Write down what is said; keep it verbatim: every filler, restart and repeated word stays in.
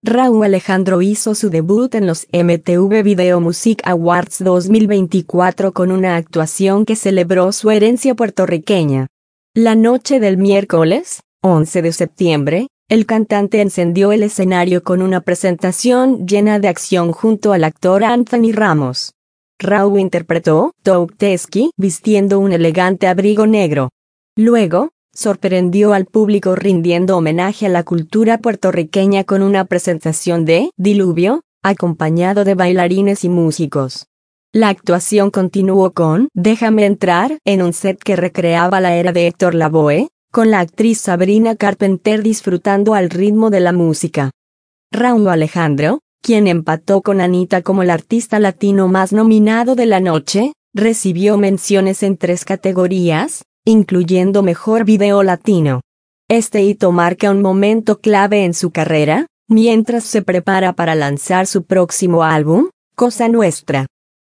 Rauw Alejandro hizo su debut en los M T V Video Music Awards dos mil veinticuatro con una actuación que celebró su herencia puertorriqueña. La noche del miércoles, once de septiembre, el cantante encendió el escenario con una presentación llena de acción junto al actor Anthony Ramos. Rauw interpretó Touteski vistiendo un elegante abrigo negro. Luego, sorprendió al público rindiendo homenaje a la cultura puertorriqueña con una presentación de Diluvio, acompañado de bailarines y músicos. La actuación continuó con Déjame entrar en un set que recreaba la era de Héctor Lavoe, con la actriz Sabrina Carpenter disfrutando al ritmo de la música. Rauw Alejandro, quien empató con Anitta como el artista latino más nominado de la noche, recibió menciones en tres categorías, incluyendo Mejor Video Latino. Este hito marca un momento clave en su carrera, mientras se prepara para lanzar su próximo álbum, Cosa Nuestra.